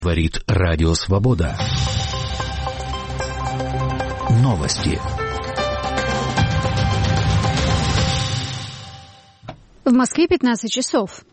Говорит Радио Свобода. Новости. В Москве 15 часов.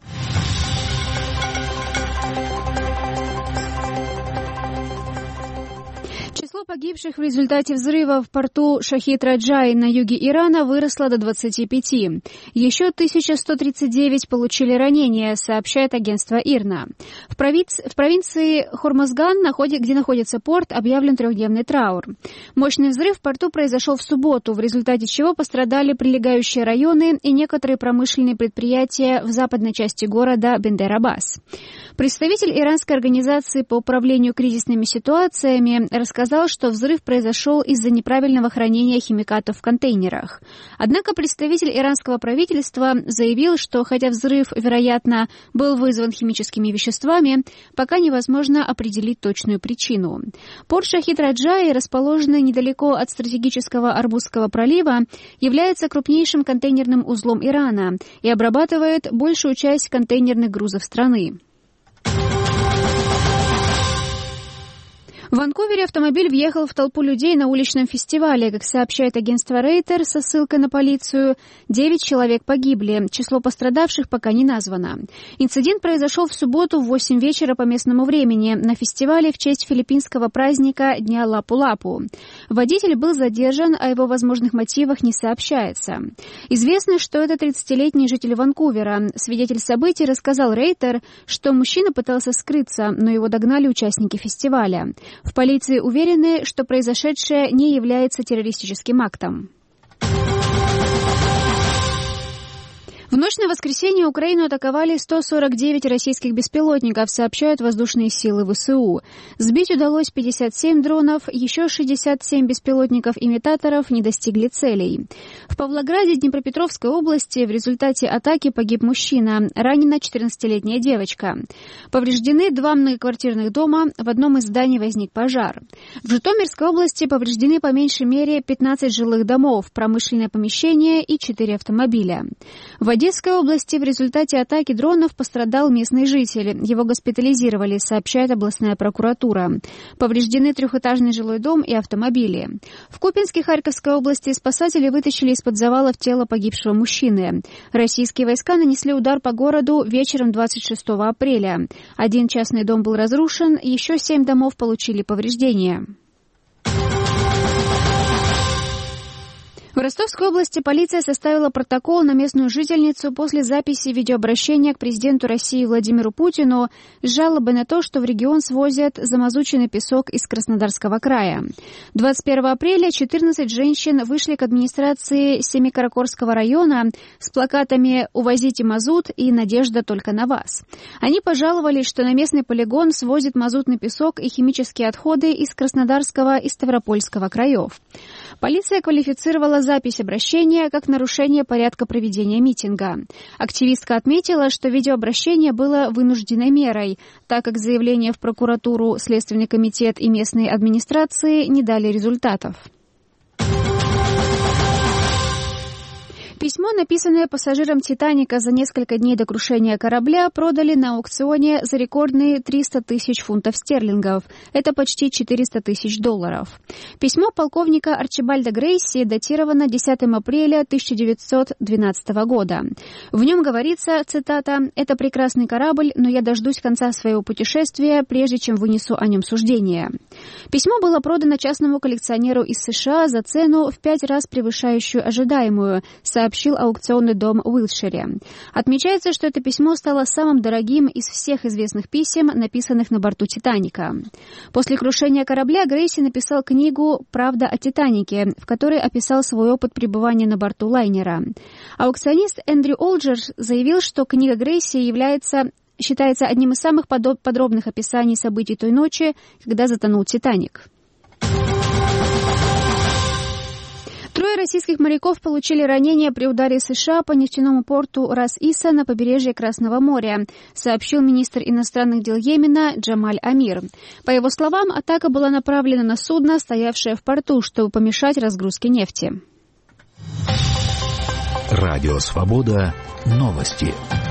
Число погибших в результате взрыва в порту Шахид-Раджай на юге Ирана выросло до 25. Еще 1139 получили ранения, сообщает агентство ИРНА. В провинции Хормазган, где находится порт, объявлен трехдневный траур. Мощный взрыв в порту произошел в субботу, в результате чего пострадали прилегающие районы и некоторые промышленные предприятия в западной части города Бендер-Аббас. Представитель иранской организации по управлению кризисными ситуациями рассказал, что взрыв произошел из-за неправильного хранения химикатов в контейнерах. Однако представитель иранского правительства заявил, что хотя взрыв, вероятно, был вызван химическими веществами, пока невозможно определить точную причину. Порт Шахид-Раджай, расположенный недалеко от стратегического Ормузского пролива, является крупнейшим контейнерным узлом Ирана и обрабатывает большую часть контейнерных грузов страны. В Ванкувере автомобиль въехал в толпу людей на уличном фестивале. Как сообщает агентство Рейтер со ссылкой на полицию, 9 человек погибли. Число пострадавших пока не названо. Инцидент произошел в субботу в 8 вечера по местному времени на фестивале в честь филиппинского праздника Дня Лапу-Лапу. Водитель был задержан, а о его возможных мотивах не сообщается. Известно, что это 30-летний житель Ванкувера. Свидетель событий рассказал Рейтер, что мужчина пытался скрыться, но его догнали участники фестиваля. В полиции уверены, что произошедшее не является террористическим актом. В ночь на воскресенье Украину атаковали 149 российских беспилотников, сообщают воздушные силы ВСУ. Сбить удалось 57 дронов, еще 67 беспилотников-имитаторов не достигли целей. В Павлограде Днепропетровской области в результате атаки погиб мужчина, ранена 14-летняя девочка. Повреждены 2 многоквартирных дома, в одном из зданий возник пожар. В Житомирской области повреждены по меньшей мере 15 жилых домов, промышленное помещение и 4 автомобиля. В Одесской области в результате атаки дронов пострадал местный житель. Его госпитализировали, сообщает областная прокуратура. Повреждены 3-этажный жилой дом и автомобили. В Купянске Харьковской области спасатели вытащили из-под завалов тело погибшего мужчины. Российские войска нанесли удар по городу вечером 26 апреля. 1 частный дом был разрушен, еще 7 домов получили повреждения. В Ростовской области полиция составила протокол на местную жительницу после записи видеообращения к президенту России Владимиру Путину с жалобой на то, что в регион свозят замазученный песок из Краснодарского края. 21 апреля 14 женщин вышли к администрации Семикаракорского района с плакатами «Увозите мазут» и «Надежда только на вас». Они пожаловались, что на местный полигон свозят мазутный песок и химические отходы из Краснодарского и Ставропольского краев. Полиция квалифицировала запись обращения как нарушение порядка проведения митинга. Активистка отметила, что видеообращение было вынужденной мерой, так как заявления в прокуратуру, Следственный комитет и местные администрации не дали результатов. Письмо, написанное пассажирам «Титаника» за несколько дней до крушения корабля, продали на аукционе за рекордные 300 тысяч фунтов стерлингов. Это почти $400 000. Письмо полковника Арчибальда Грейси датировано 10 апреля 1912 года. В нем говорится, цитата, «Это прекрасный корабль, но я дождусь конца своего путешествия, прежде чем вынесу о нем суждение». Письмо было продано частному коллекционеру из США за цену в 5 раз превышающую ожидаемую, сообщил аукционный дом в Уилтшире. Отмечается, что это письмо стало самым дорогим из всех известных писем, написанных на борту «Титаника». После крушения корабля Грейси написал книгу «Правда о Титанике», в которой описал свой опыт пребывания на борту лайнера. Аукционист Эндрю Олджерс заявил, что книга Грейси считается одним из самых подробных описаний событий той ночи, когда затонул «Титаник». 3 российских моряков получили ранения при ударе США по нефтяному порту Рас-Иса на побережье Красного моря, сообщил министр иностранных дел Йемена Джамаль Амир. По его словам, атака была направлена на судно, стоявшее в порту, чтобы помешать разгрузке нефти. Радио Свобода. Новости.